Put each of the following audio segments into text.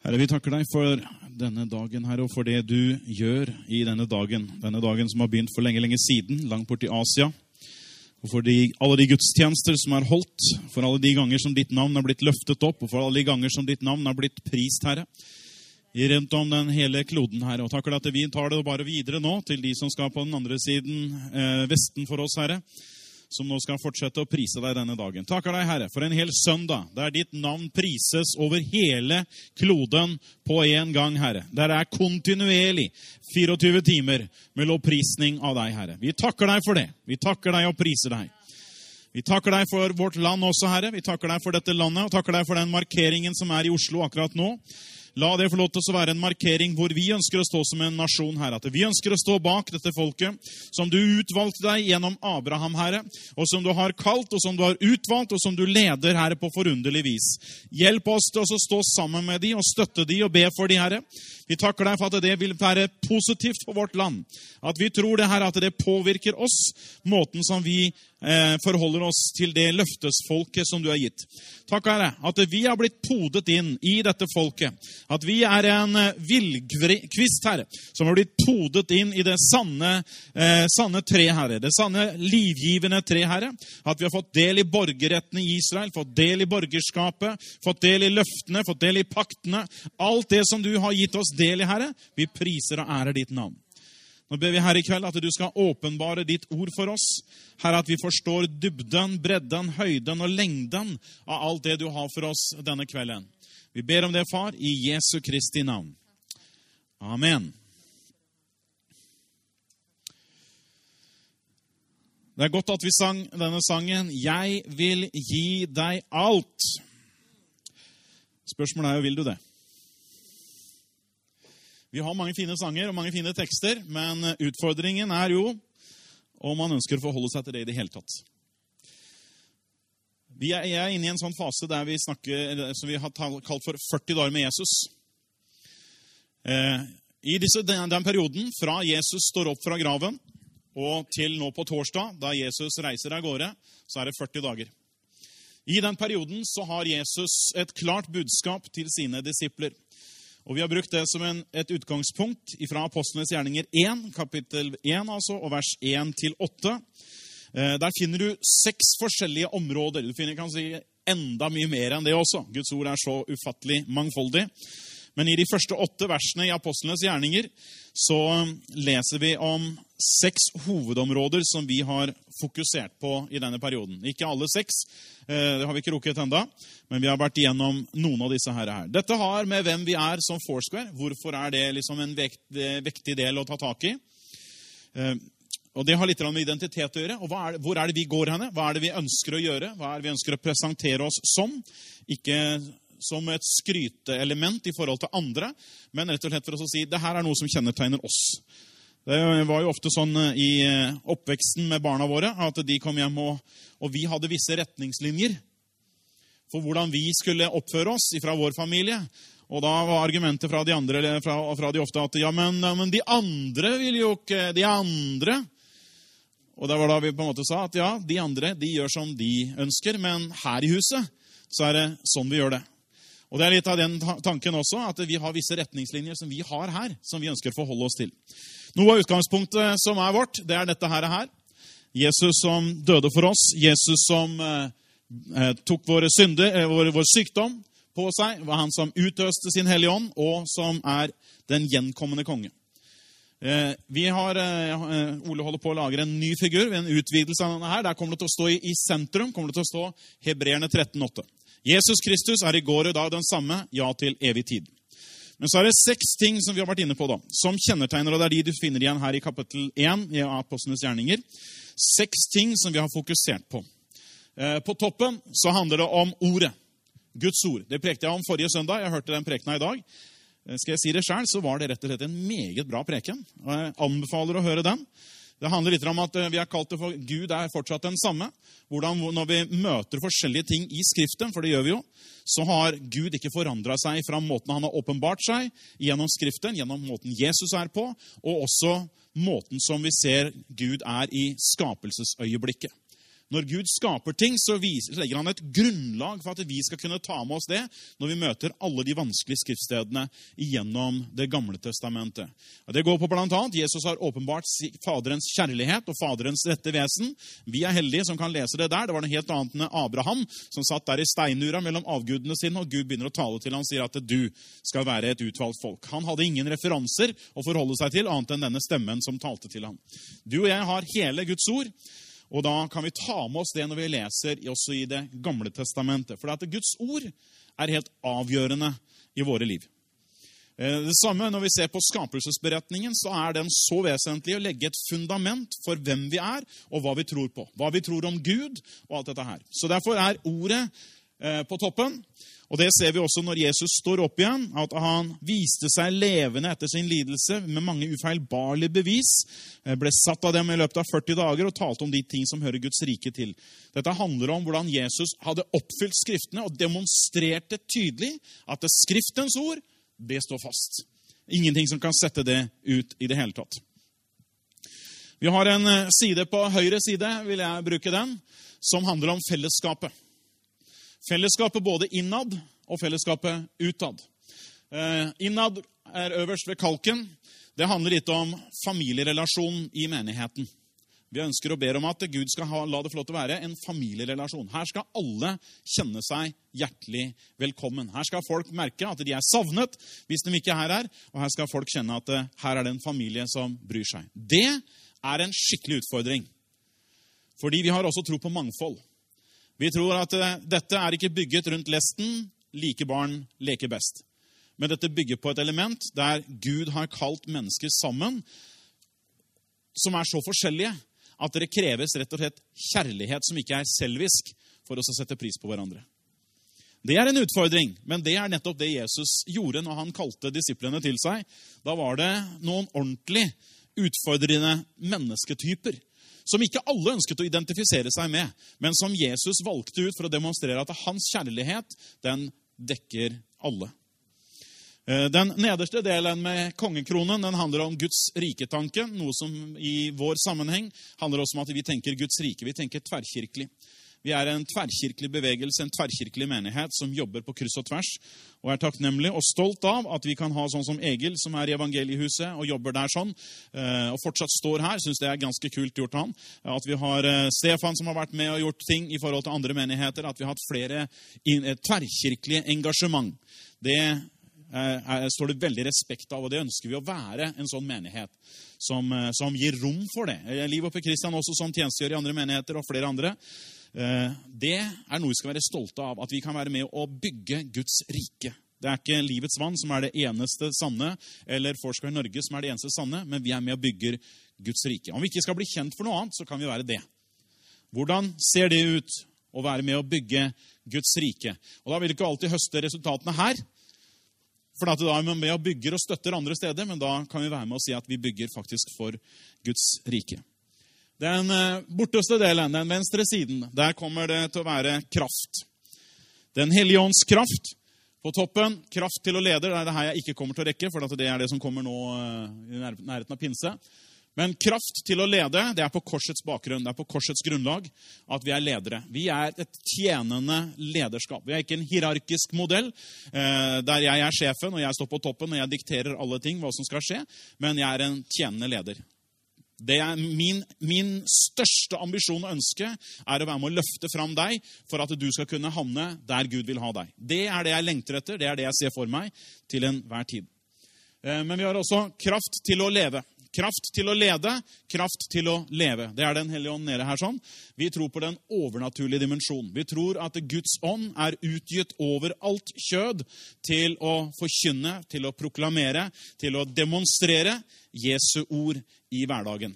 Herre, vi takker deg for denne dagen, Herre, og for det du gjør i denne dagen som har begynt for lenge siden, langt bort i Asia, og for alle de gudstjenester som er holdt, for alle de ganger som ditt navn har blitt løftet opp, og for alle de ganger som ditt navn har blitt prist, Herre, rundt om den hele kloden, Herre. Og takker deg at vi tar det bare videre nå, til de som skal på den andre siden, vesten for oss, Herre, som nå skal fortsette å prise deg denne dagen. Takker deg, Herre, for en hel søndag, der ditt navn prises over hele kloden på en gang, Herre. Der det er kontinuerlig 24 timer med lovprisning av deg, Herre. Vi takker deg for det. Vi takker deg og priser deg. Vi takker deg for vårt land også, Herre. Vi takker deg for dette landet, og takker deg for den markeringen som er i Oslo akkurat nå. La det få lov til å være en markering hvor vi ønsker å stå som en nasjon, Herre. At vi ønsker å stå bak dette folket som du utvalgte deg gjennom Abraham, Herre, og som du har kalt, og som du har utvalgt, og som du leder, Herre, på forunderlig vis. Hjelp oss til å stå sammen med de, og støtte de, og be for de, Herre. Vi takker deg for at det vil være positivt for vårt land. At vi tror det, Herre, at det påvirker oss, måten som vi forholder oss til det løftesfolket som du har gitt. Takk, Herre, at vi har blitt podet inn i dette folket. At vi er en villkvist, Herre, som har blitt podet inn i det sanne tre, Herre. Det sanne livgivende tre, Herre. At vi har fått del i borgerretten i Israel, fått del i borgerskapet, fått del i løftene, fått del i paktene. Alt det som du har gitt oss del i, Herre, vi priser og ærer ditt navn. Nå ber vi, Herre, i kveld at du skal åpenbare ditt ord for oss. Herre, at vi forstår dybden, bredden, høyden og lengden av alt det du har for oss denne kvelden. Vi ber om det, Far, i Jesu Kristi navn. Amen. Det er godt at vi sang denne sangen, «Jeg vil gi deg alt». Spørsmålet er jo, vil du det? Vi har mange fine sanger og mange fine tekster, men utfordringen er jo om man ønsker å forholde seg til det i det hele tatt. Vi er inne i en sånn fase der vi snakker, som vi har kalt for 40 dager med Jesus. I den perioden, fra Jesus står opp fra graven, og til nå på torsdag, da Jesus reiser av gårde, så er det 40 dager. I den perioden så har Jesus et klart budskap til sine disipler. Og vi har brukt det som et utgangspunkt fra Apostlenes gjerninger 1, kapittel 1 altså, og vers 1-8. Der finner du 6 forskjellige områder. Du finner kanskje enda mye mer enn det også. Guds ord er så ufattelig mangfoldig. Men i de første 8 versene i Apostlenes gjerninger så leser vi om 6 hovedområder som vi har fokusert på i denne perioden. Ikke alle 6, det har vi ikke rukket enda, men vi har vært igjennom noen av disse her. Dette har med hvem vi er som Foursquare. Hvorfor er det liksom en vektig del å ta tak i? Og det har litt med identitet å gjøre. Og hvor er det vi går henne? Hva er det vi ønsker å gjøre? Hva er det vi ønsker å presentere oss som? Ikke som et skryteelement i forhold til andre, men rett og slett for å si, det her er noe som kjennetegner oss. Det var jo ofte sånn i oppveksten med barna våre, at de kom hjem og vi hadde visse retningslinjer for hvordan vi skulle oppføre oss fra vår familie. Og da var argumentet fra de andre, fra de ofte at, ja, men de andre vil jo ikke, de andre. Og det var da vi på en måte sa at ja, de andre, de gjør som de ønsker, men her i huset så er det sånn vi gjør det. Og det er litt av den tanken også, at vi har visse retningslinjer som vi har her, som vi ønsker å forholde oss til. Noe av utgangspunktet som er vårt, det er dette her. Jesus som døde for oss, Jesus som tok våre synder, vår sykdom på seg, var han som utøste sin hellige ånd, og som er den gjenkommende konge. Ole holder på å lage en ny figur, en utvidelse av denne her. Der kommer det til å stå i sentrum, kommer det til å stå Hebreerne 13,8. Jesus Kristus er i går og dag den samme, ja til evig tid. Men så er det 6 ting som vi har vært inne på da, som kjennetegner, og det er de du finner igjen her i kapittel 1 i Apostlenes gjerninger. 6 ting som vi har fokusert på. På toppen så handler det om ordet, Guds ord. Det prekte jeg om forrige søndag, jeg hørte den prekena i dag. Skal jeg si det selv, så var det rett og slett en meget bra preken, og jeg anbefaler å høre den. Det handler litt om at vi har kalt det for Gud er fortsatt den samme. Hvordan når vi møter forskjellige ting i Skriften, for det gjør vi jo, så har Gud ikke forandret seg fra måten han har åpenbart seg gjennom Skriften, gjennom måten Jesus er på, og også måten som vi ser Gud er i skapelsesøyeblikket. Når Gud skaper ting, så legger han et grunnlag for at vi skal kunne ta med oss det når vi møter alle de vanskelige skriftstedene gjennom det gamle testamentet. Og det går på blant annet, Jesus har åpenbart faderens kjærlighet og faderens rette vesen. Vi er heldige som kan lese det der. Det var noe helt annet enn Abraham, som satt der i steinura mellom avgudene sine, og Gud begynner å tale til han og sier at du skal være et utvalgt folk. Han hadde ingen referanser å forholde seg til, annet enn denne stemmen som talte til ham. Du og jeg har hele Guds ord, og da kan vi ta med oss det når vi leser også i det gamle testamentet. For at Guds ord er helt avgjørende i våre liv. Det samme når vi ser på skapelsesberetningen, så er den så vesentlig å legge et fundament for hvem vi er og hva vi tror på. Hva vi tror om Gud og alt dette her. Så derfor er ordet på toppen. Og det ser vi også når Jesus står opp igjen, at han viste seg levende etter sin lidelse med mange ufeilbarlige bevis, ble satt av dem i løpet av 40 dager og talte om de ting som hører Guds rike til. Dette handler om hvordan Jesus hadde oppfylt skriftene og demonstrerte tydelig at det skriftens ord, det står fast. Ingenting som kan sette det ut i det hele tatt. Vi har en side på høyre side, vil jeg bruke den, som handler om fellesskapet. Fellesskapet både innad og fellesskapet utad. Innad er øverst ved kalken. Det handler litt om familierelasjonen i menigheten. Vi ønsker og ber om at Gud skal la det få lov til å være en familierelasjon. Her skal alle kjenne seg hjertelig velkommen. Her skal folk merke at de er savnet hvis de ikke er her, og her skal folk kjenne at her er det en familie som bryr seg. Det er en skikkelig utfordring, fordi vi har også tro på mangfold. Vi tror at dette er ikke bygget rundt lesten, like barn leker best. Men dette bygger på et element der Gud har kalt mennesker sammen, som er så forskjellige at det kreves rett og slett kjærlighet som ikke er selvisk for oss å sette pris på hverandre. Det er en utfordring, men det er nettopp det Jesus gjorde når han kalte disiplene til seg. Da var det noen ordentlig utfordrende mennesketyper, som ikke alle ønsket å identifisere seg med, men som Jesus valgte ut for å demonstrere at hans kjærlighet, den dekker alle. Den nederste delen med kongekronen, den handler om Guds riketanke, noe som i vår sammenheng handler også om at vi tenker Guds rike, vi tenker tverrkirkelig. Vi er en tverrkirkelig bevegelse, en tverrkirkelig menighet som jobber på kryss og tvers, og er takknemlig og stolt av at vi kan ha sånn som Egil, som er i evangeliehuset og jobber der sånn, og fortsatt står her. Synes det er ganske kult gjort han. At vi har Stefan som har vært med og gjort ting i forhold til andre menigheter, at vi har hatt flere tverrkirkelige engasjement. Det står det veldig respekt av, og det ønsker vi å være en sånn menighet som gir rom for det. Liv oppe Kristian også som tjenestegjør i andre menigheter og flere andre. Det er noe vi skal være stolte av, at vi kan være med å bygge Guds rike. Det er ikke Livets Vann som er det eneste sanne, eller Forskar Norge som er det eneste sanne, men vi er med og bygger Guds rike. Om vi ikke skal bli kjent for noe annet, så kan vi være det. Hvordan ser det ut å være med å bygge Guds rike? Og da vil vi ikke alltid høste resultatene her, for da er vi med og bygger og støtter andre steder, men da kan vi være med og si at vi bygger faktisk for Guds rike. Den borteste delen, den venstre siden, der kommer det til å være kraft. Den hellige ånds kraft på toppen, kraft til å lede, det er det her jeg ikke kommer til å rekke, for det er det som kommer nå i nærheten av pinse. Men kraft til å lede, det er på korsets bakgrunn, det er på korsets grunnlag at vi er ledere. Vi er et tjenende lederskap. Vi er ikke en hierarkisk modell, der jeg er sjefen, og jeg står på toppen, og jeg dikterer alle ting, hva som skal skje, men jeg er en tjenende leder. Det er min største ambisjon og ønske er å være med å løfte fram deg for at du skal kunne havne der Gud vil ha deg. Det er det jeg lengter etter, det er det jeg ser for meg til enhver tid. Men vi har også kraft til å leve. Kraft til å lede, kraft til å leve. Det er den hellige ånd nede her sånn. Vi tror på den overnaturlige dimensjonen. Vi tror at Guds ånd er utgitt over alt kjød til å forkynne, til å proklamere, til å demonstrere Jesu ord i hverdagen.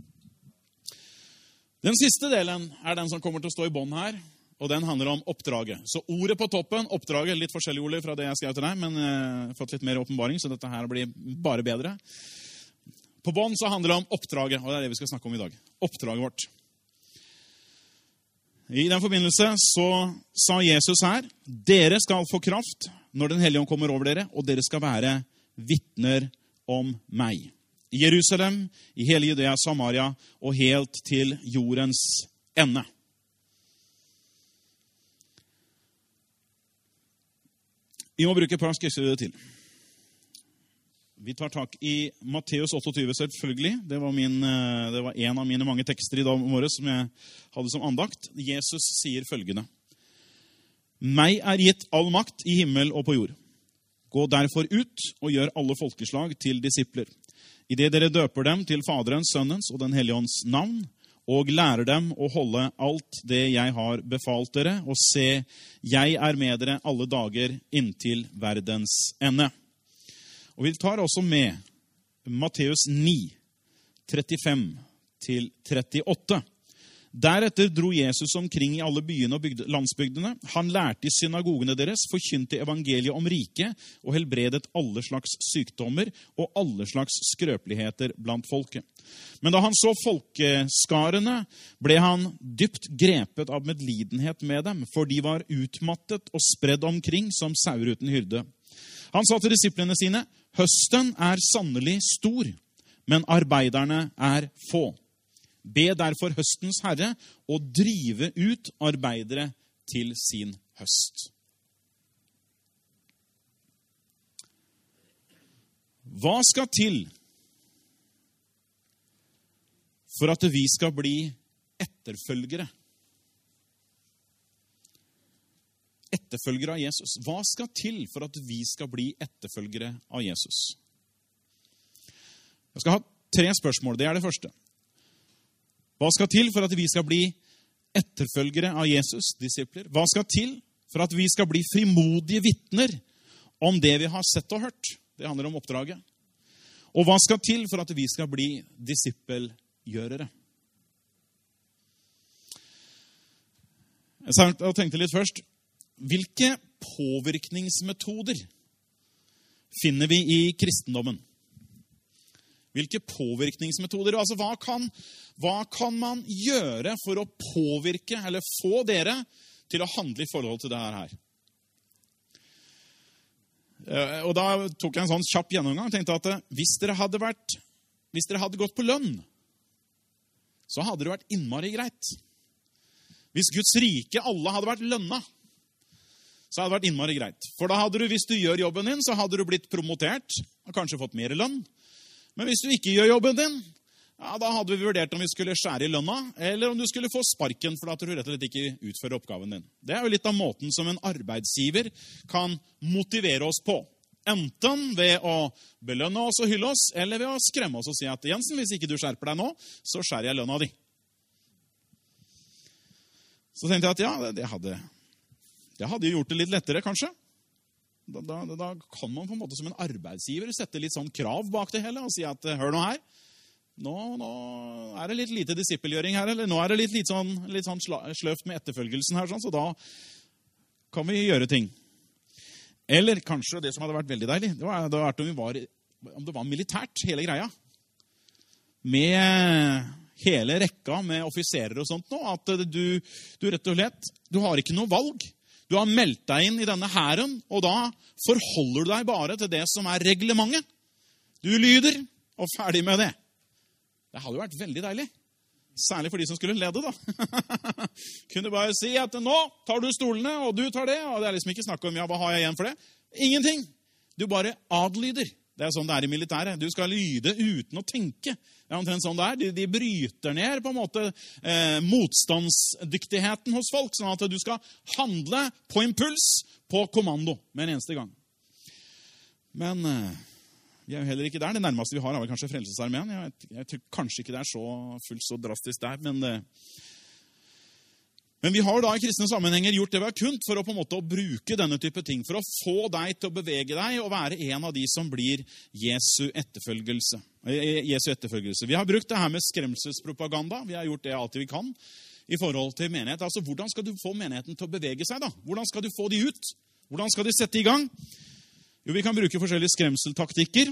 Den siste delen er den som kommer til å stå i bånd her, og den handler om oppdraget. Så ordet på toppen, oppdraget, litt forskjellige ord fra det jeg skrev til deg, men jeg har fått litt mer åpenbaring, så dette her blir bare bedre. På bånd så handler det om oppdraget, og det er det vi skal snakke om i dag. Oppdraget vårt. I den forbindelse så sa Jesus her, dere skal få kraft når den hellige ånd kommer over dere, og dere skal være vitner om meg. I Jerusalem, i hele Judea, Samaria og helt til jordens ende. Vi må bruke et par skriftsteder til. Vi tar tak i Matteus 28, selvfølgelig. Det var en av mine mange tekster i dag morges som jeg hadde som andakt. Jesus sier følgende: «Meg gitt all makt i himmel og på jord. Gå derfor ut og gjør alle folkeslag til disipler, i det dere døper dem til Faderens, Sønnens og den Hellige Ånds navn, og lærer dem å holde alt det jeg har befalt dere, og se, jeg med dere alle dager inntil verdens ende.» Og vi tar også med Matteus 9, 35-38. Deretter dro Jesus omkring i alle byene og landsbygdene. Han lærte i synagogene deres, forkynte evangeliet om riket og helbredet alle slags sykdommer og alle slags skrøpeligheter blant folket. Men da han så folkeskarene, ble han dypt grepet av medlidenhet med dem, for de var utmattet og spredd omkring som sauer uten hyrde. Han sa til disiplene sine: «Høsten sannelig stor, men arbeiderne få. Be derfor høstens herre å drive ut arbeidere til sin høst.» Hva skal til for at vi skal bli etterfølgere? Etterfølgere av Jesus. Hva skal til for at vi skal bli etterfølgere av Jesus? Jeg skal ha 3 spørsmål. Det det første. Hva skal til for at vi skal bli etterfølgere av Jesus, disipler? Hva skal til for at vi skal bli frimodige vitner om det vi har sett og hørt? Det handler om oppdraget. Og hva skal til for at vi skal bli disippelgjørere? Jeg tenkte litt først. Hvilke påvirkningsmetoder finner vi i kristendommen? Hvilke påvirkningsmetoder? Altså, hva kan man gjøre for å påvirke, eller få dere til å handle i forhold til det her? Og da tok jeg en sånn kjapp gjennomgang og tenkte at hvis dere hadde gått på lønn, så hadde det vært innmari greit. Hvis Guds rike alle hadde vært lønna, så hadde det vært innmari greit. For da hadde du, hvis du gjør jobben din, så hadde du blitt promotert og kanskje fått mer lønn. Men hvis du ikke gjør jobben din, ja, da hadde vi vurdert om vi skulle skjære i lønna, eller om du skulle få sparken for at du rett og slett ikke utfører oppgaven din. Det jo litt av måten som en arbeidsgiver kan motivere oss på. Enten ved å belønne oss og hylle oss, eller ved å skremme oss og si at Jensen, hvis ikke du skjerper deg nå, så skjærer jeg lønna di. Så tenkte jeg at ja, det hadde gjort det litt lettere, kanskje. Da kan man på en måte som en arbeidsgiver sette litt sånn krav bak det hele og si at hør nå her, nå det litt lite disippelgjøring her, eller nå det litt sånn sløft med etterfølgelsen her, så da kan vi gjøre ting. Eller kanskje det som hadde vært veldig deilig, det hadde vært om det var militært, hele greia. Med hele rekka med offiserer og sånt nå, at du rett og slett, du har ikke noe valg. Du har meldt deg inn i denne hæren, og da forholder du deg bare til det som reglementet. Du lyder, og ferdig med det. Det hadde jo vært veldig deilig. Særlig for de som skulle lede, da. Kunne bare si at nå tar du stolene, og du tar det, og det liksom ikke snakk om, ja, hva har jeg igjen for det? Ingenting. Du bare adlyder. Det sånn det i militæret. Du skal lyde uten å tenke. Det omtrent sånn det De bryter ned på en måte motstandsdyktigheten hos folk, sånn at du skal handle på impuls, på kommando, med en eneste gang. Men vi jo heller ikke der. Det nærmeste vi har vel kanskje Frelsesarmeen. Jeg tror kanskje ikke det fullt så drastisk der, men vi har da i kristne sammenhenger gjort det vi har kunnet for å på en måte å bruke denne type ting, for å få deg til å bevege deg og være en av de som blir Jesu etterfølgelse. Vi har brukt det her med skremselspropaganda. Vi har gjort det alt vi kan i forhold til menighet. Altså, hvordan skal du få menigheten til å bevege seg da? Hvordan skal du få de ut? Hvordan skal de sette i gang? Jo, vi kan bruke forskjellige skremseltaktikker.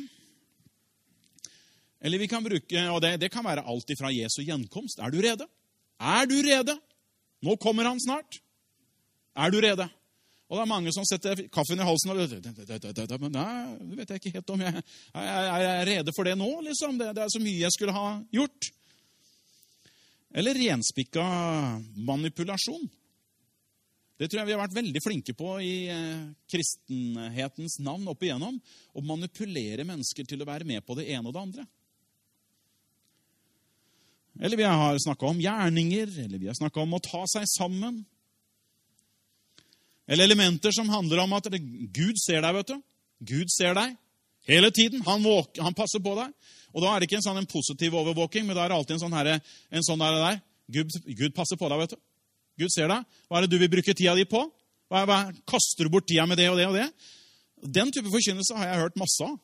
Eller vi kan bruke, og det kan være alt ifra Jesu gjenkomst. Er du rede? Er du rede? Nå kommer han snart. Er du rede? Og det mange som setter kaffen i halsen og men nei, det vet jeg ikke helt om jeg rede for det nå, liksom. Det så mye jeg skulle ha gjort. Eller renspikka manipulasjon. Det tror jeg vi har vært veldig flinke på i kristenhetens navn opp igjennom, å manipulere mennesker til å være med på det ene og det andre. Eller vi har snakket om gjerninger, eller vi har snakket om å ta seg sammen. Eller elementer som handler om at Gud ser deg, vet du. Gud ser deg hele tiden. Han passer på deg. Og da er det ikke en positiv overvåking, men da er det alltid en sånn der. Gud passer på deg, vet du. Gud ser deg. Hva er det du vil bruke tida di på? Kaster du bort tida med det og det og det? Den type forkynnelse har jeg hørt masse av.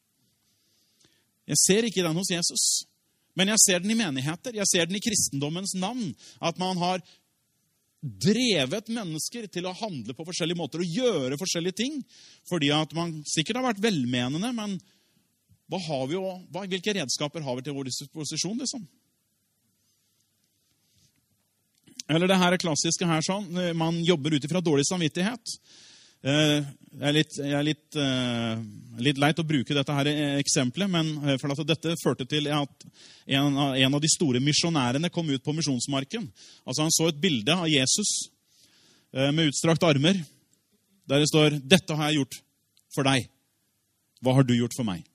Jeg ser ikke den hos Jesus, men jeg ser den i menigheter. Jeg ser den i kristendommens navn. At man har drevet mennesker til å handle på forskjellige måter og gjøre forskjellige ting. Fordi at man sikkert har vært velmenende, men hvilke redskaper har vi til vår disposisjon, liksom? Eller det her klassiske her sånn, man jobber ut ifra dårlig samvittighet. Det er litt leit å bruke dette her eksempelet, men for at dette førte til at en av de store misjonærene kom ut på misjonsmarken. Altså han så et bilde av Jesus med utstrakt armer, der det står, «Dette har jeg gjort for deg. Hva har du gjort for meg?»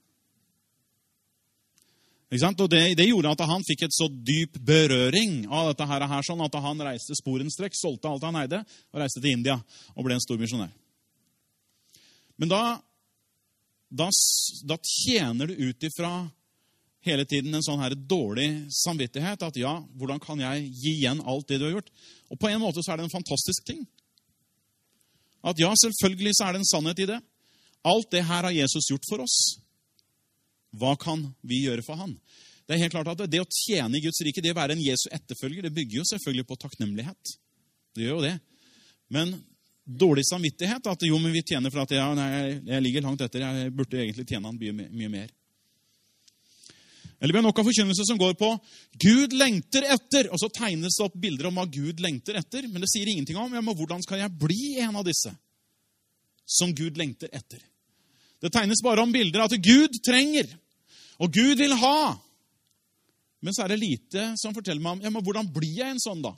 Og det gjorde at han fikk et så dyp berøring av dette her sånn at han reiste sporenstrekk, solgte alt han eide, og reiste til India og ble en stor misjonær. Men da tjener du ut ifra hele tiden en sånn her dårlig samvittighet, at ja, hvordan kan jeg gi igjen alt det du har gjort? Og på en måte så er det en fantastisk ting. At ja, selvfølgelig så er det en sannhet i det. Alt det her har Jesus gjort for oss. Hva kan vi gjøre for han? Det er helt klart at det å tjene i Guds rike, det å være en Jesu etterfølger, det bygger jo selvfølgelig på takknemlighet. Det gjør jo det. Men dårlig samvittighet, at jo, men vi tjener for at jeg ligger langt etter, jeg burde egentlig tjene han mye mer. Eller vi har nok av forkynnelse som går på Gud lengter etter, og så tegnes det opp bilder om hva Gud lengter etter, men det sier ingenting om hvordan skal jeg bli en av disse som Gud lengter etter. Det tegnes bare om bilder at Gud trenger, og Gud vil ha. Men så er det lite som forteller meg om, men hvordan blir jeg en sånn da?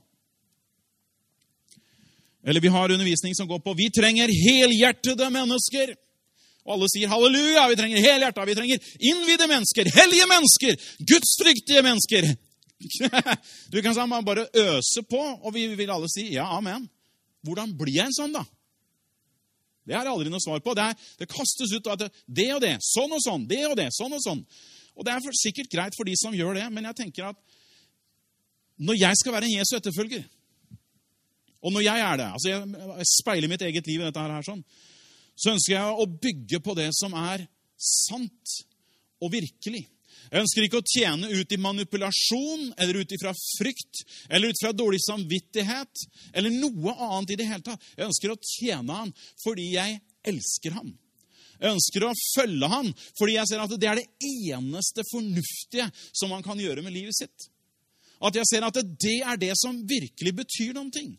Eller vi har undervisning som går på, vi trenger helhjertede mennesker. Og alle sier halleluja, vi trenger helhjertet, vi trenger innvidde mennesker, hellige mennesker, gudsfryktige mennesker. Du kan bare øse på, og vi vil alle si, ja, amen. Hvordan blir jeg en sånn da? Det har jeg aldri noe svar på. Det kastes ut av det og det, sånn og sånn, det og det, sånn og sånn. Og det er sikkert greit for de som gjør det, men jeg tenker at når jeg skal være en Jesu etterfølger, og når jeg er det, altså jeg speiler mitt eget liv i dette her sånn, så ønsker jeg å bygge på det som er sant og virkelig. Jeg ønsker ikke å tjene ut i manipulasjon, eller ut ifra frykt, eller ut fra dårlig samvittighet, eller noe annet i det hele tatt. Jeg ønsker å tjene han fordi jeg elsker han. Jeg ønsker å følge han fordi jeg ser at det er det eneste fornuftige som man kan gjøre med livet sitt. At jeg ser at det er det som virkelig betyr noen ting.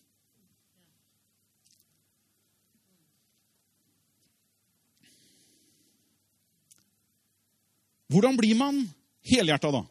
Hvordan blir man helhjertet da?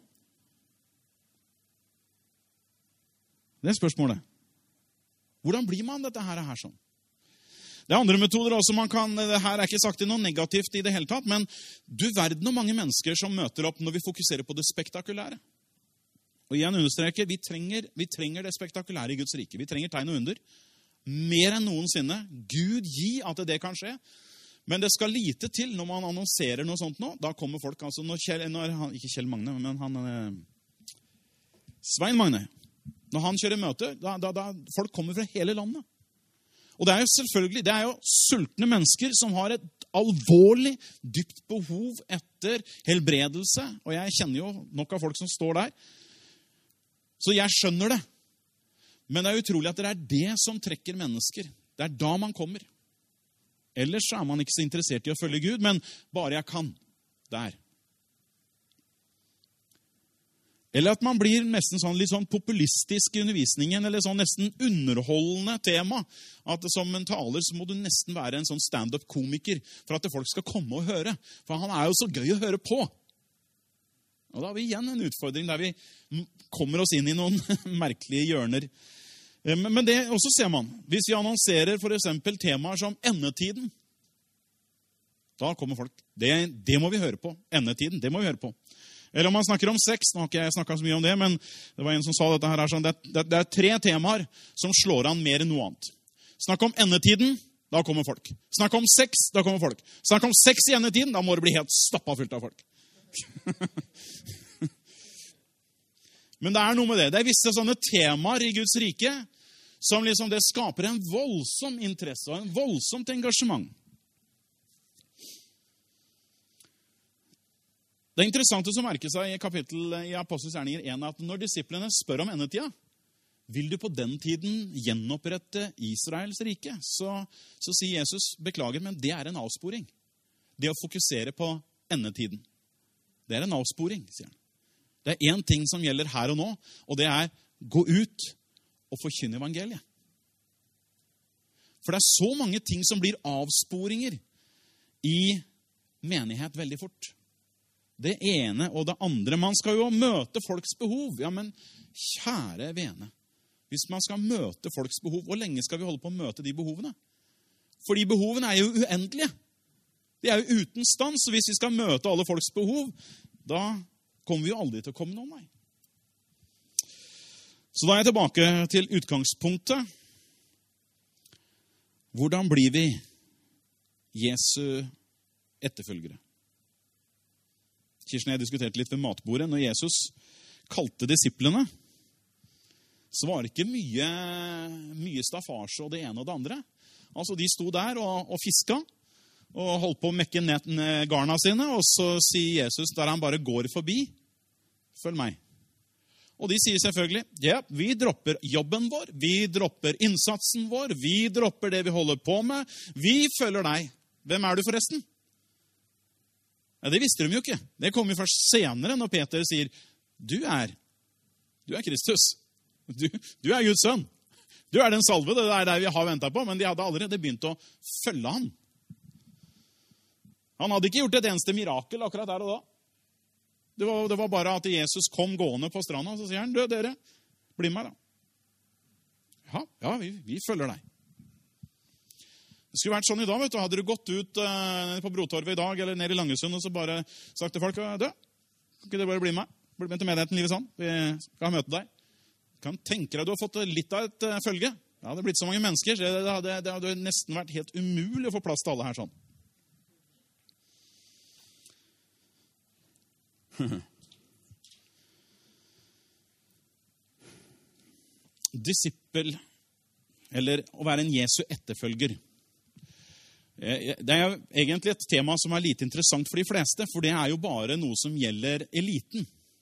Det er spørsmålet. Hvordan blir man dette her sånn? Det er andre metoder også man kan, det her er ikke sagt til noe negativt i det hele tatt, men du verden og mange mennesker som møter opp når vi fokuserer på det spektakulære. Og igjen understreker, vi trenger det spektakulære i Guds rike. Vi trenger tegn og under. Mer enn noensinne. Gud gi at det kan skje. Men det skal lite til når man annonserer noe sånt nå. Da kommer folk, altså ikke Kjell Magne, men Svein Magne. Når han kjører møte, da folk kommer fra hele landet. Og det er jo selvfølgelig, det er jo sultne mennesker som har et alvorlig, dypt behov etter helbredelse. Og jeg kjenner jo nok av folk som står der. Så jeg skjønner det. Men det er utrolig at det er det som trekker mennesker. Det er da man kommer. Ellers er man ikke så interessert i å følge Gud, men bare jeg kan. Der. Eller at man blir nesten sånn, litt sånn populistisk i undervisningen, eller sånn nesten underholdende tema. At som en taler så må du nesten være en sånn stand-up-komiker for at folk skal komme og høre. For han er jo så gøy å høre på. Og da har vi igjen en utfordring der vi kommer oss inn i noen merkelige hjørner. Men det også ser man. Hvis vi annonserer for eksempel temaer som endetiden, da kommer folk. Det må vi høre på. Endetiden, det må vi høre på. Eller om man snakker om sex, nå har ikke jeg snakket så mye om det, men det var en som sa dette her, sånn, det er 3 temaer som slår an mer enn noe annet. Snakk om endetiden, da kommer folk. Snakk om sex, da kommer folk. Snakk om sex i endetiden, da må det bli helt stappa fullt av folk. Men det er noe med det. Det er visse sånne temaer i Guds rike som liksom det skaper en voldsom interesse og en voldsomt engasjement. Det er interessant å merke seg i kapittel i Apostels gjerninger 1 at når disiplene spør om endetida, vil du på den tiden gjenopprette Israels rike? Så sier Jesus, beklager, men det er en avsporing. Det å fokusere på endetiden. Det er en avsporing, sier han. Det er en ting som gjelder her og nå, og det er gå ut og forkynne evangeliet. For det er så mange ting som blir avsporinger i menighet veldig fort. Det ene og det andre. Man skal jo møte folks behov. Ja, men kjære vene, hvis man skal møte folks behov, hvor lenge skal vi holde på å møte de behovene? For de behovene er jo uendelige. De er jo uten stand, så hvis vi skal møte alle folks behov, da kommer vi jo aldri til å komme noen vei. Så da er jeg tilbake til utgangspunktet. Hvordan blir vi Jesu etterfølgere? Kirsten og jeg diskuterte litt ved matbordet. Når Jesus kalte disiplene, så var det ikke mye staffasje og det ene og det andre. Altså, de sto der og fiska, og holdt på å mekke garna sine, og så sier Jesus, der han bare går forbi, følg meg. Og de sier selvfølgelig, ja, vi dropper jobben vår, vi dropper innsatsen vår, vi dropper det vi holder på med, vi følger deg. Hvem er du forresten? Ja, det visste de jo ikke. Det kommer jo først senere når Peter sier, du er Kristus. Du er Guds sønn. Du er den salve, det er det vi har ventet på, men de hadde allerede begynt å følge han. Han hadde ikke gjort et eneste mirakel akkurat der og da. Det var bare at Jesus kom gående på stranda, og så sier han, dere, bli med da. Ja, vi følger deg. Det skulle vært sånn i dag, vet du. Hadde du gått ut på Brotorvet i dag, eller ned i Langesund, og så bare sagt til folk, kan ikke dere bare bli med? Bli med til menigheten, livet sånn. Vi skal møte deg. Kan tenke deg, du har fått litt av et følge. Ja, det har blitt så mange mennesker, så det hadde nesten vært helt umulig å få plass til alle her sånn. Disippel, eller å være en Jesu etterfølger. Det er jo egentlig et tema som er lite interessant for de fleste, for det er jo bare noe som gjelder eliten.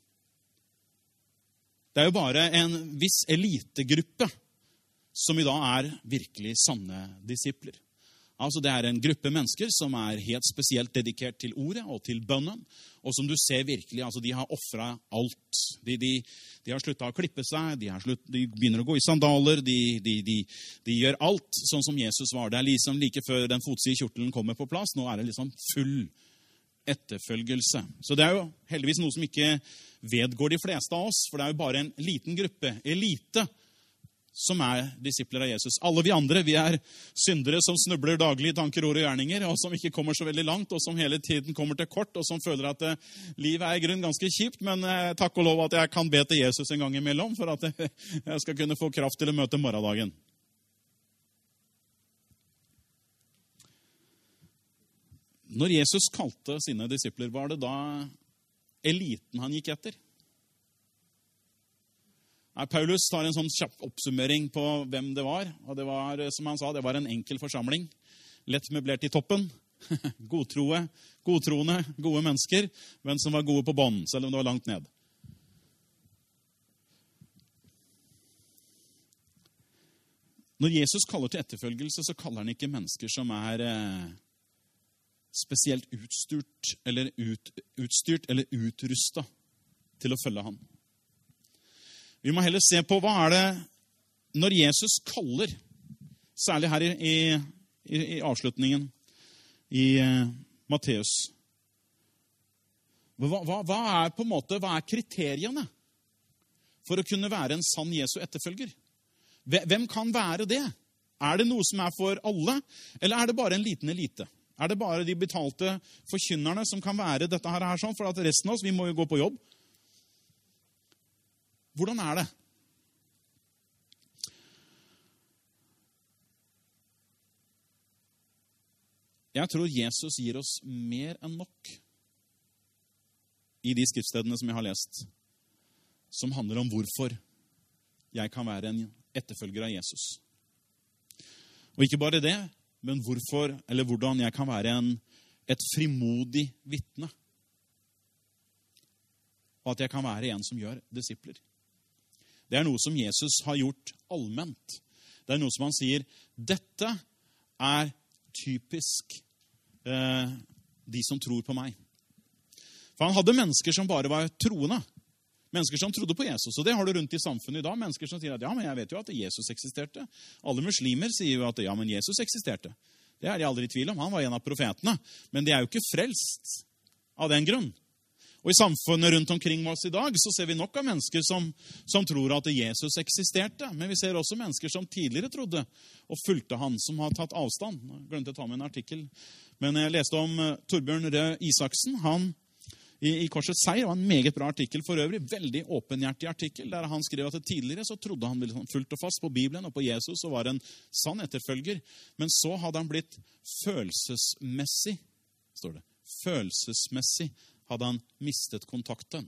Det er jo bare en viss elitegruppe som i dag er virkelig sanne disipler. Altså det er en gruppe mennesker som er helt spesielt dedikert til ordet og til bønnen, og som du ser virkelig, altså de har offret alt. De har sluttet å klippe seg, de begynner å gå i sandaler, de gjør alt sånn som Jesus var. Det er liksom like før den fotside kjortelen kommer på plass, nå er det liksom full etterfølgelse. Så det er jo heldigvis noe som ikke vedgår de fleste av oss, for det er jo bare en liten gruppe, elite, som er disipler av Jesus. Alle vi andre, vi er syndere som snubler daglig i tanker, ord og gjerninger, og som ikke kommer så veldig langt, og som hele tiden kommer til kort, og som føler at livet er i grunn ganske kjipt, men takk og lov at jeg kan be til Jesus en gang imellom, for at jeg skal kunne få kraft til å møte morgendagen. Når Jesus kalte sine disipler, var det da eliten han gikk etter? Paulus tar en sånn kjapp oppsummering på hvem det var, og det var, som han sa, det var en enkel forsamling, lett møblert i toppen, godtroende, gode mennesker, men som var gode på bånd, selv om det var langt ned. Når Jesus kaller til etterfølgelse, så kaller han ikke mennesker som er spesielt utstyrt eller utrustet til å følge han. Vi må heller se på hva er det når Jesus kaller, særlig her i avslutningen i Matteus. Hva er kriteriene for å kunne være en sann Jesu etterfølger? Hvem kan være det? Er det noe som er for alle, eller er det bare en liten elite? Er det bare de betalte forkynnerne som kan være dette her sånn, for at resten av oss, vi må jo gå på jobb? Hvordan er det? Jeg tror Jesus gir oss mer enn nok i de skriftstedene som jeg har lest, som handler om hvorfor jeg kan være en etterfølger av Jesus. Og ikke bare det, men hvorfor, eller hvordan jeg kan være et frimodig vitne. Og at jeg kan være en som gjør disipler. Det er noe som Jesus har gjort allment. Det er noe som han sier, dette er typisk de som tror på meg. For han hadde mennesker som bare var troende. Mennesker som trodde på Jesus. Og det har du rundt i samfunnet i dag. Mennesker som sier at ja, men jeg vet jo at Jesus eksisterte. Alle muslimer sier jo at ja, men Jesus eksisterte. Det er de aldri i tvil om. Han var en av profetene. Men de er jo ikke frelst av den grunn. Og i samfunnet rundt omkring oss i dag så ser vi nok av mennesker som tror at Jesus eksisterte. Men vi ser også mennesker som tidligere trodde og fulgte han, som har tatt avstand. Jeg glemte å ta med en artikkel. Men jeg leste om Torbjørn Røe Isaksen. Han i Korsets seier var en meget bra artikkel for øvrig. Veldig åpenhjertig artikkel, der han skrev at tidligere så trodde han fullt og fast på Bibelen og på Jesus og var en sann etterfølger. Men så hadde han blitt følelsesmessig, står det, følelsesmessig hadde han mistet kontakten.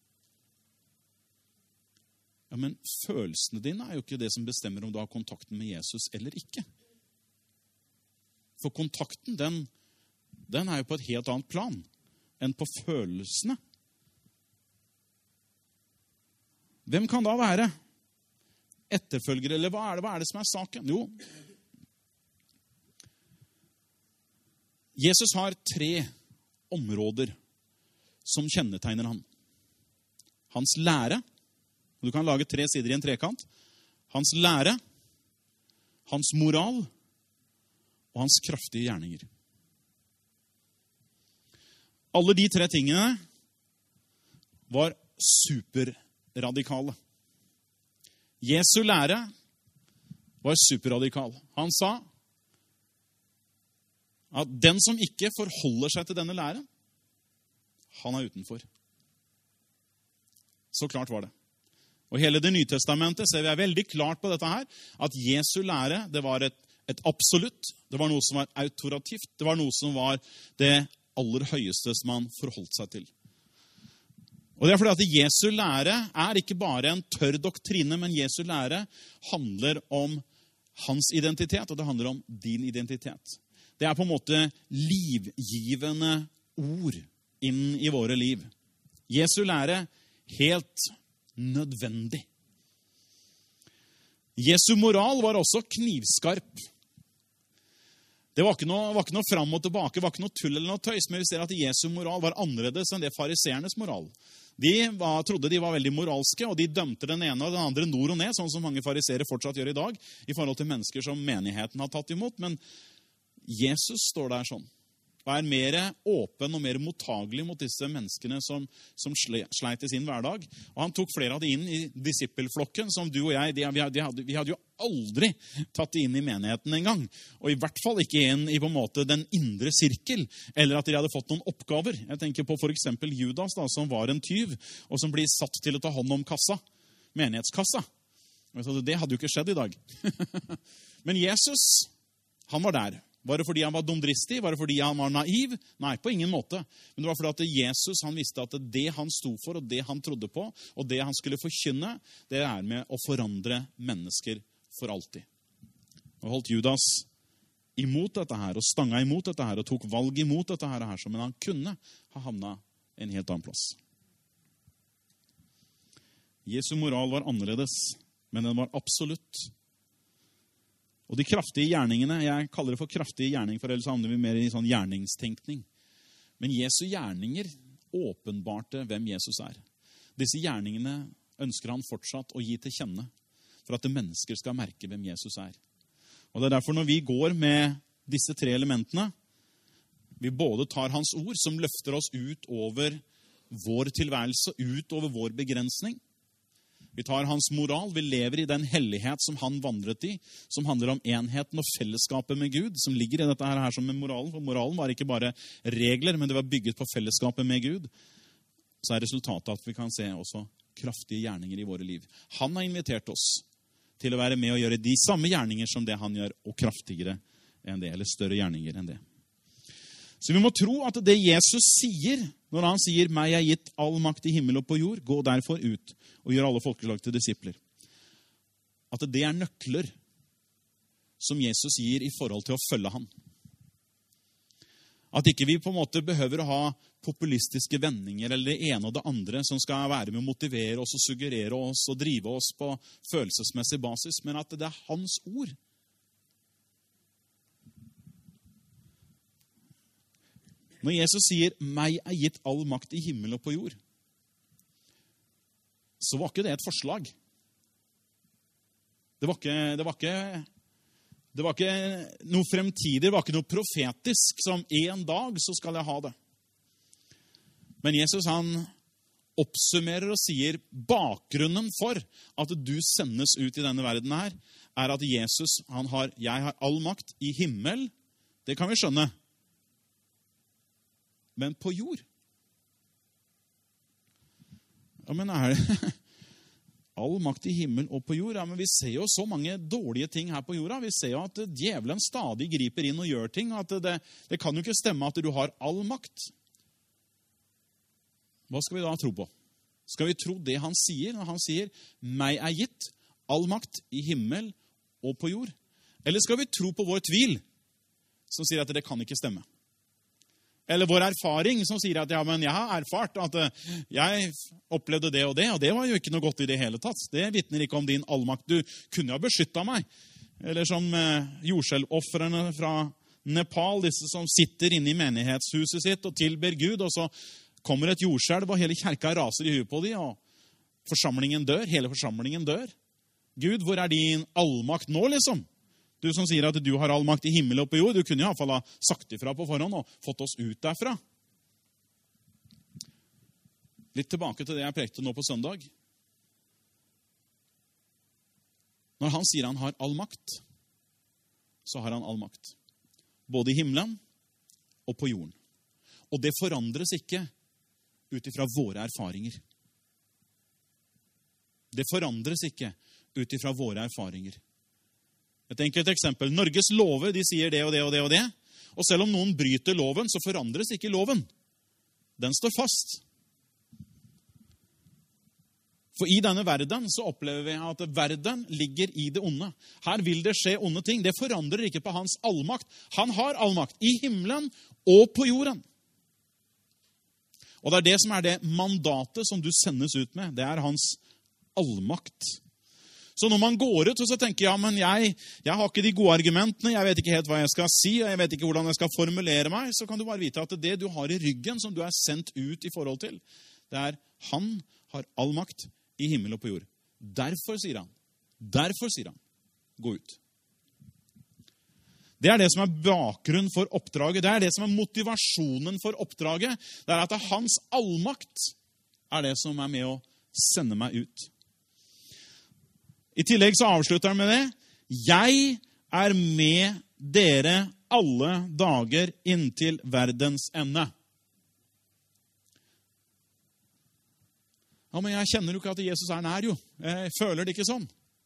Ja, men følelsene dine er jo ikke det som bestemmer om du har kontakten med Jesus eller ikke. For kontakten, den er jo på et helt annet plan enn på følelsene. Hvem kan da være etterfølgere, eller hva er det som er saken? Jo, Jesus har 3 områder som kjennetegner han. Hans lære, og du kan lage 3 sider i en trekant. Hans lære, hans moral og hans kraftige gjerninger. Alle de 3 tingene var superradikale. Jesu lære var superradikal. Han sa at den som ikke forholder seg til denne læren, han er utenfor. Så klart var det. Og hele det Nye Testamentet ser vi er veldig klart på dette her, at Jesu lære, det var et absolutt, det var noe som var autorativt, det var noe som var det aller høyeste som han forholdt seg til. Og det er fordi at Jesu lære er ikke bare en tørr doktrine, men Jesu lære handler om hans identitet, og det handler om din identitet. Det er på en måte livgivende ord inn i våre liv. Jesu lære helt nødvendig. Jesu moral var også knivskarp. Det var ikke noe fram og tilbake, det var ikke noe tull eller noe tøys, men vi ser at Jesu moral var annerledes enn det fariseernes moral. De trodde de var veldig moralske, og de dømte den ene og den andre nord og ned, sånn som mange fariseere fortsatt gjør i dag, i forhold til mennesker som menigheten har tatt imot. Men Jesus står der sånn, og er mer åpen og mer mottagelig mot disse menneskene som sleit i sin hverdag. Og han tok flere av de inn i disippelflokken, som du og jeg, vi hadde jo aldri tatt de inn i menigheten en gang. Og i hvert fall ikke inn i på en måte den indre sirkel, eller at de hadde fått noen oppgaver. Jeg tenker på for eksempel Judas, da, som var en tyv, og som blir satt til å ta hånd om kassa, menighetskassa. Det hadde jo ikke skjedd i dag. Men Jesus, han var der. Var det fordi han var dumdristig? Var det fordi han var naiv? Nei, på ingen måte. Men det var fordi at Jesus, han visste at det han sto for, og det han trodde på, og det han skulle forkynne, det er med å forandre mennesker for alltid. Og holdt Judas imot dette her, og stanga imot dette her, og tok valg imot dette her, men han kunne ha havnet en helt annen plass. Jesu moral var annerledes, men den var absolutt. Og de kraftige gjerningene, jeg kaller det for kraftige gjerning, for ellers handler vi mer i sånn gjerningstenkning. Men Jesu gjerninger åpenbarte hvem Jesus er. Disse gjerningene ønsker han fortsatt å gi til kjenne, for at mennesker skal merke hvem Jesus er. Og det er derfor når vi går med disse 3 elementene, vi både tar hans ord som løfter oss ut over vår tilværelse, ut over vår begrensning, Vi tar hans moral, vi lever i den hellighet som han vandret i, som handler om enheten og fellesskapet med Gud, som ligger i dette her som med moralen. For moralen var ikke bare regler, men det var bygget på fellesskapet med Gud. Så er resultatet at vi kan se også kraftige gjerninger i våre liv. Han har invitert oss til å være med og gjøre de samme gjerninger som det han gjør, og kraftigere enn det, eller større gjerninger enn det. Så vi må tro at det Jesus sier, når han sier, «Meg er gitt all makt i himmel og på jord, gå derfor ut og gjør alle folkeslag til disipler», at det er nøkler som Jesus gir i forhold til å følge han. At ikke vi på en måte behøver å ha populistiske vendinger eller det ene og det andre som skal være med å motivere oss og suggerere oss og drive oss på følelsesmessig basis, men at det er hans ord. Når Jesus sier, «Meg er gitt all makt i himmel og på jord», så var ikke det et forslag. Det var ikke noe fremtidig, det var ikke noe profetisk, som en dag så skal jeg ha det. Men Jesus han oppsummerer og sier, bakgrunnen for at du sendes ut i denne verden her, er at Jesus, jeg har all makt i himmel, det kan vi skjønne, men på jord. Ja, men er det all makt i himmel og på jord? Ja, men vi ser jo så mange dårlige ting her på jorda. Vi ser jo at djevelen stadig griper inn og gjør ting. At det kan jo ikke stemme at du har all makt. Hva skal vi da tro på? Skal vi tro det han sier når han sier, «Meg er gitt all makt i himmel og på jord»? Eller skal vi tro på vår tvil, som sier at det kan ikke stemme? Eller vår erfaring som sier at ja, men jeg har erfart at jeg opplevde det, og det var jo ikke noe godt i det hele tatt. Det vitner ikke om din allmakt. Du kunne ha beskyttet meg. Eller som jordskjelvoffrene fra Nepal, disse som sitter inne i menighetshuset sitt og tilber Gud, og så kommer et jordskjelv, og hele kjerka raser i huet på dem, og forsamlingen dør, hele forsamlingen dør. Gud, hvor er din allmakt nå, liksom? Du som sier at du har all makt i himmel og på jord, du kunne i hvert fall ha sagt ifra på forhånd og fått oss ut derfra. Litt tilbake til det jeg prekte nå på søndag. Når han sier han har all makt, så har han all makt. Både i himmelen og på jorden. Og det forandres ikke ut ifra våre erfaringer. Det forandres ikke ut ifra våre erfaringer. Et enkelt eksempel. Norges lover, de sier det og det og det og det. Og selv om noen bryter loven, så forandres ikke loven. Den står fast. For i denne verden så opplever vi at verden ligger i det onde. Her vil det skje onde ting. Det forandrer ikke på hans allmakt. Han har allmakt i himmelen og på jorden. Og det er det som er det mandatet som du sendes ut med. Det er hans allmakt. Så når man går ut og så tenker ja, men jeg har ikke de gode argumentene, jeg vet ikke helt hva jeg skal si, og jeg vet ikke hvordan jeg skal formulere meg, så kan du bare vite at det du har i ryggen som du er sendt ut i forhold til, det er han har all makt i himmel og på jord. Derfor sier han, gå ut. Det er det som er bakgrunnen for oppdraget, det er det som er motivasjonen for oppdraget, det er at hans allmakt er det som er med å sende meg ut. I tillegg så avslutter han med det. Jeg er med dere alle dager inntil verdens ende. Ja, men jeg kjenner jo ikke at Jesus er nær, jo. Jeg føler det ikke sånn.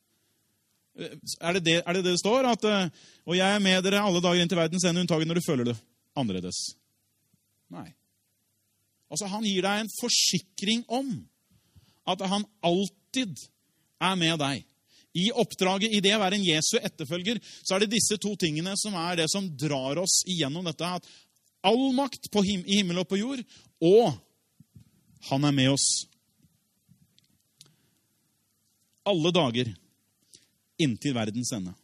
Er det det står? At, og jeg er med dere alle dager inntil verdens ende, unntagen når du føler det annerledes. Nei. Altså, han gir deg en forsikring om at han alltid er med deg. I oppdraget, i det å være en Jesu etterfølger, så er det disse to tingene som er det som drar oss igjennom dette. At all makt i himmel og på jord, og han er med oss alle dager inntil verdens ende.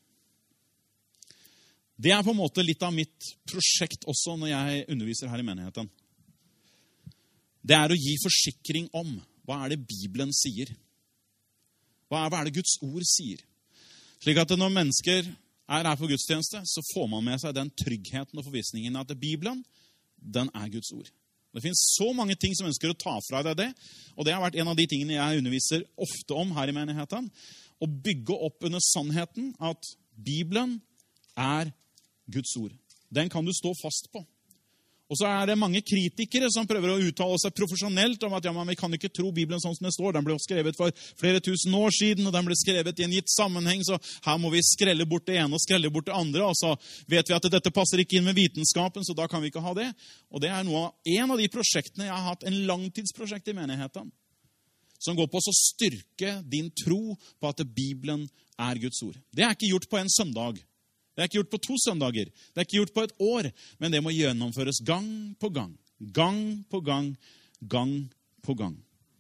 Det er på en måte litt av mitt prosjekt også når jeg underviser her i menigheten. Det er å gi forsikring om hva er det Bibelen sier. Hva er det Guds ord sier? Slik at når mennesker er her på gudstjeneste, så får man med seg den tryggheten og forvissningen at Bibelen, den er Guds ord. Det finnes så mange ting som ønsker å ta fra deg det, og det har vært en av de tingene jeg underviser ofte om her i menigheten, å bygge opp under sannheten at Bibelen er Guds ord. Den kan du stå fast på. Og så er det mange kritikere som prøver å uttale seg profesjonelt om at ja, men vi kan ikke tro Bibelen sånn som det står. Den ble skrevet for flere tusen år siden, og den ble skrevet i en gitt sammenheng, så her må vi skrelle bort det ene og skrelle bort det andre, og så vet vi at dette passer ikke inn med vitenskapen, så da kan vi ikke ha det. Og det er en av de prosjektene jeg har hatt, en langtidsprosjekt i menigheten, som går på å styrke din tro på at Bibelen er Guds ord. Det er ikke gjort på en søndag. Det er ikke gjort på 2 søndager. Det er ikke gjort på et år. Men det må gjennomføres gang på gang. Gang på gang. Gang på gang.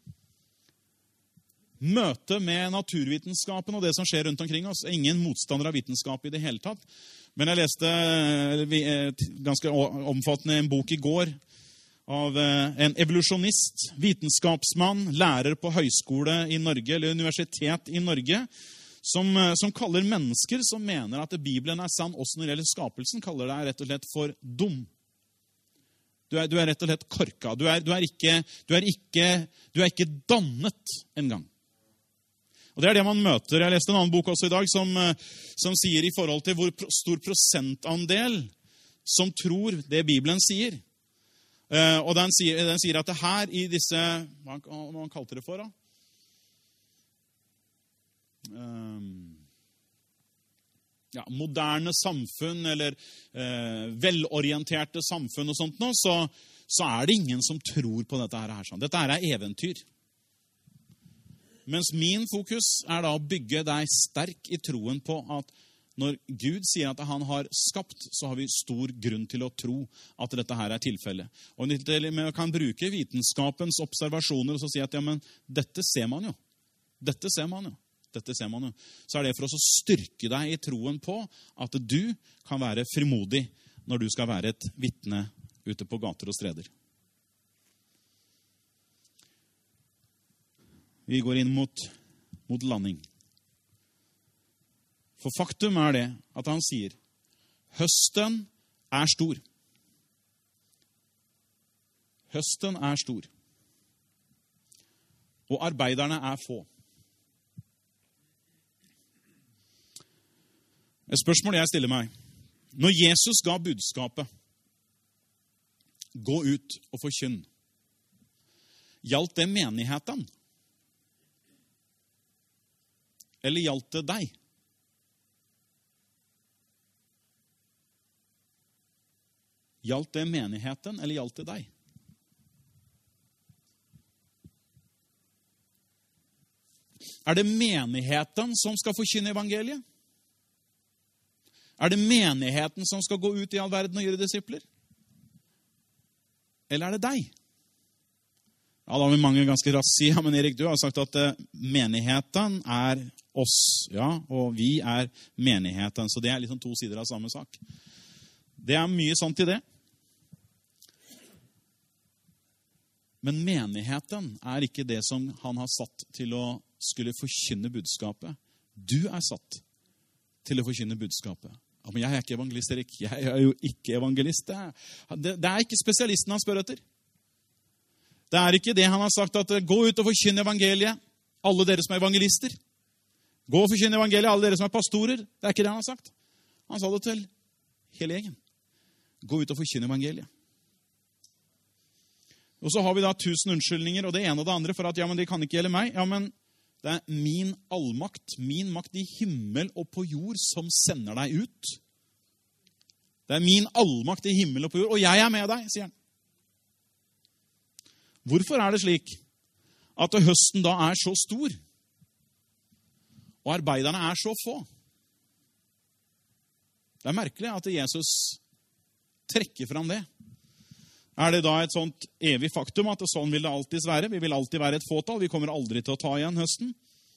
Møte med naturvitenskapen og det som skjer rundt omkring oss. Ingen motstander av vitenskap i det hele tatt. Men jeg leste ganske omfattende en bok i går av en evolusjonist, vitenskapsmann, lærer på høyskole i Norge, eller universitet i Norge, som kaller mennesker som mener at Bibelen er sann også når det gjelder skapelsen, kaller deg rett og slett for dum. Du er rett og slett korka. Du er ikke dannet en gang. Og det er det man møter. Jeg leste en annen bok også i dag som sier i forhold til hvor stor prosentandel som tror det Bibelen sier. Og den sier at det her i disse, hva man kalte det for da? Moderne samfunn eller velorienterte samfunn og sånt nå, så er det ingen som tror på dette her. Dette her er eventyr. Mens min fokus er da å bygge deg sterk i troen på at når Gud sier at han har skapt, så har vi stor grunn til å tro at dette her er tilfellet. Og vi kan bruke vitenskapens observasjoner og så si at ja, men dette ser man jo. Dette ser man jo. Så er det for oss å styrke deg i troen på at du kan være frimodig når du skal være et vitne ute på gater og streder. Vi går inn mot landing. For faktum er det at han sier, høsten er stor. Høsten er stor. Og arbeiderne er få. Et spørsmål jeg stiller meg. Når Jesus ga budskapet, gå ut og forkynn, gjaldt det menigheten? Eller gjaldt det deg? Gjaldt det menigheten, eller gjaldt det deg? Er det menigheten som skal forkynne evangeliet? Er det menigheten som skal gå ut i all verden og gjøre disipler? Eller er det deg? Ja, da vil mange ganske raskt si, ja, men Erik, du har sagt at menigheten er oss, ja, og vi er menigheten. Så det er liksom 2 sider av samme sak. Det er mye sant i det. Men menigheten er ikke det som han har satt til å skulle forkynne budskapet. Du er satt til å forkynne budskapet. Ja, men jeg er ikke evangelist, Erik. Jeg er jo ikke evangelist. Det er ikke spesialisten han spør etter. Det er ikke det han har sagt, at gå ut og forkynne evangeliet, alle dere som er evangelister. Gå og forkynne evangeliet, alle dere som er pastorer. Det er ikke det han har sagt. Han sa det til hele gjengen. Gå ut og forkynne evangeliet. Og så har vi da 1000 unnskyldninger, og det ene og det andre, for at ja, men det kan ikke gjelde meg. Ja, men det er min allmakt, min makt i himmel og på jord som sender deg ut. Det er min allmakt i himmel og på jord, og jeg er med deg, sier han. Hvorfor er det slik at høsten da er så stor, og arbeiderne er så få? Det er merkelig at Jesus trekker fram det. Er det da et sånt evig faktum at sånn vil det alltid være? Vi vil alltid være et fåtall. Vi kommer aldri til å ta igjen høsten.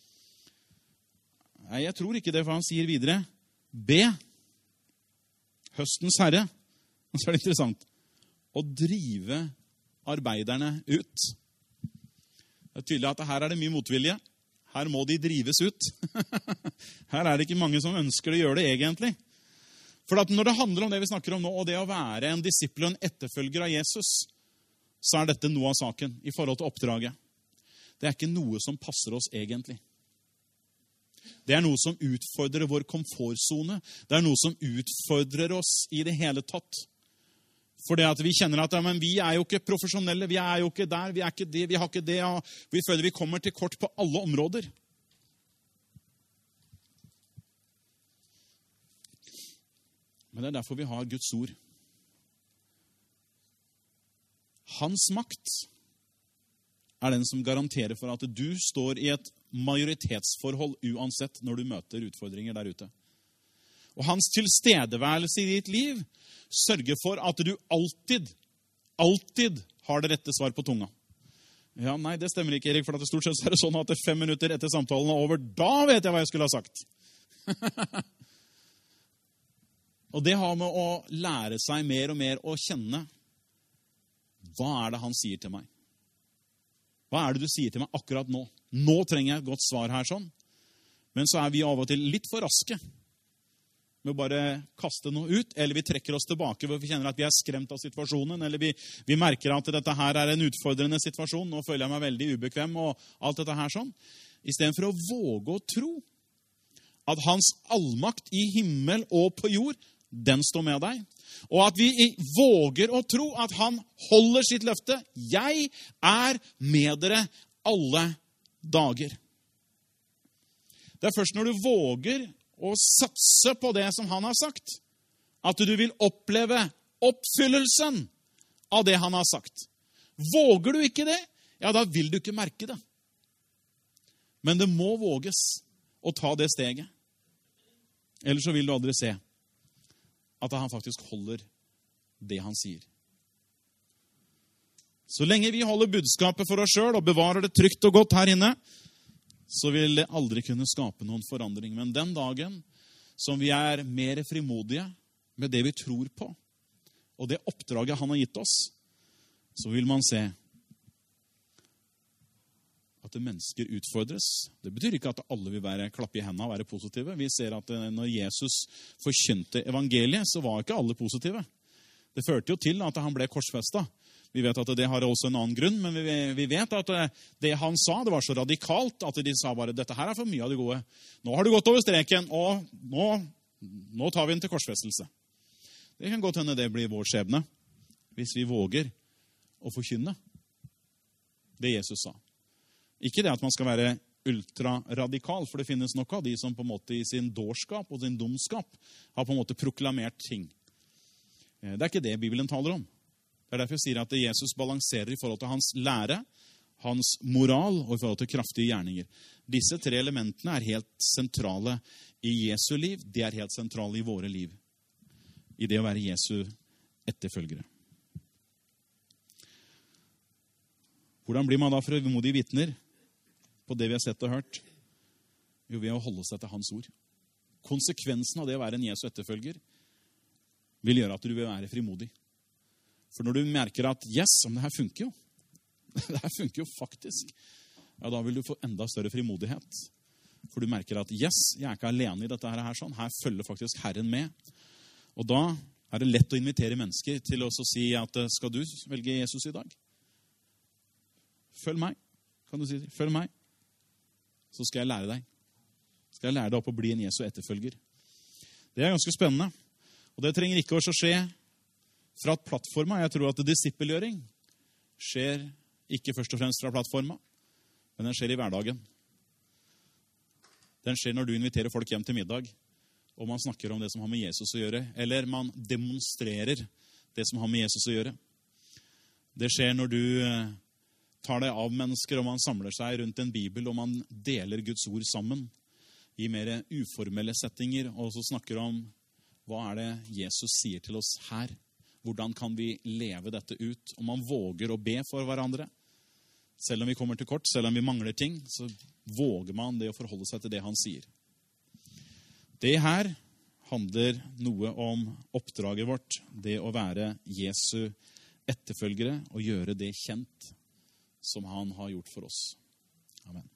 Nei, jeg tror ikke det, for han sier videre, be høstens herre, og så er det interessant, å drive arbeiderne ut. Det er tydelig at her er det mye motvilje. Her må de drives ut. Her er det ikke mange som ønsker å gjøre det egentlig. For at når det handler om det vi snakker om nå, og det å være en disippel og en etterfølger av Jesus, så dette noe av saken i forhold til oppdraget. Det ikke noe som passer oss egentlig. Det noe som utfordrer vår komfortzone. Det noe som utfordrer oss i det hele tatt. For det at vi kjenner at men vi jo ikke profesjonelle, vi jo ikke der, vi ikke det, vi har ikke det. Og vi føler vi kommer til kort på alle områder. Men det derfor vi har Guds ord. Hans makt den som garanterer for at du står i et majoritetsforhold uansett når du møter utfordringer der ute. Og hans tilstedeværelse i ditt liv sørger for at du alltid har det rette svar på tunga. Ja, nei, det stemmer ikke, Erik, for at det stort sett det sånn at 5 minutter etter samtalen over, da vet jeg hva jeg skulle ha sagt. Og det har med å lære seg mer og mer å kjenne. Hva det han sier til meg? Hva det du sier til meg akkurat nå? Nå trenger jeg et godt svar her sånn. Men så vi av og til litt for raske med å bare kaste noe ut, eller vi trekker oss tilbake hvor vi kjenner at vi skremt av situasjonen, eller vi merker at dette her en utfordrende situasjon, nå føler jeg meg veldig ubekvem og alt dette her sånn. I stedet for å våge å tro at hans allmakt i himmel og på jord, den står med deg. Og at vi våger å tro at han holder sitt løfte. Jeg med dere alle dager. Det først når du våger å satse på det som han har sagt, at du vil oppleve oppfyllelsen av det han har sagt. Våger du ikke det, ja, da vil du ikke merke det. Men det må våges å ta det steget. Ellers så vil du aldri se at han faktisk holder det han sier. Så lenge vi holder budskapet for oss selv og bevarer det trygt og godt her inne, så vil det aldri kunne skape noen forandring. Men den dagen som vi mer frimodige med det vi tror på, og det oppdraget han har gitt oss, så vil man se at mennesker utfordres. Det betyr ikke at alle vil klappe i hendene og være positive. Vi ser at når Jesus forkynte evangeliet, så var ikke alle positive. Det førte jo til at han ble korsfestet. Vi vet at det har også en annen grunn, men vi vet at det han sa, det var så radikalt at de sa bare, dette her for mye av det gode. Nå har du gått over streken, og nå tar vi den til korsfestelse. Det kan godt hende det blir vår skjebne, hvis vi våger å forkynne det Jesus sa. Ikke det at man skal være ultraradikal, for det finnes nok av de som på en måte i sin dårskap og sin dumskap har på en måte proklamert ting. Det ikke det Bibelen taler om. Det derfor jeg sier at Jesus balanserer i forhold til hans lære, hans moral og i forhold til kraftige gjerninger. Disse 3 elementene helt sentrale i Jesu liv. De helt sentrale i våre liv. I det å være Jesu etterfølgere. Hvordan blir man da frimodige vitner på det vi har sett og hørt? Jo, ved å holde seg til hans ord. Konsekvensen av det å være en Jesu etterfølger vil gjøre at du vil være frimodig. For når du merker at, yes, men det her funker jo. Det her funker jo faktisk. Ja, da vil du få enda større frimodighet. For du merker at, yes, jeg ikke alene i dette her sånn. Her følger faktisk Herren med. Og da det lett å invitere mennesker til å si at, skal du velge Jesus i dag? Følg meg, kan du si. Følg meg. Så skal jeg lære deg. Skal jeg lære deg opp å bli en Jesu etterfølger. Det ganske spennende. Og det trenger ikke å skje fra plattforma. Jeg tror at disippelgjøring skjer ikke først og fremst fra plattforma, men den skjer i hverdagen. Den skjer når du inviterer folk hjem til middag, og man snakker om det som har med Jesus å gjøre, eller man demonstrerer det som har med Jesus å gjøre. Det skjer når du tar deg av mennesker, og man samler seg rundt en bibel, og man deler Guds ord sammen i mer uformelle settinger, og så snakker om hva det Jesus sier til oss her. Hvordan kan vi leve dette ut? Om man våger å be for hverandre, selv om vi kommer til kort, selv om vi mangler ting, så våger man det å forholde seg til det han sier. Det her handler noe om oppdraget vårt, det å være Jesu etterfølgere og gjøre det kjent som han har gjort for oss. Amen.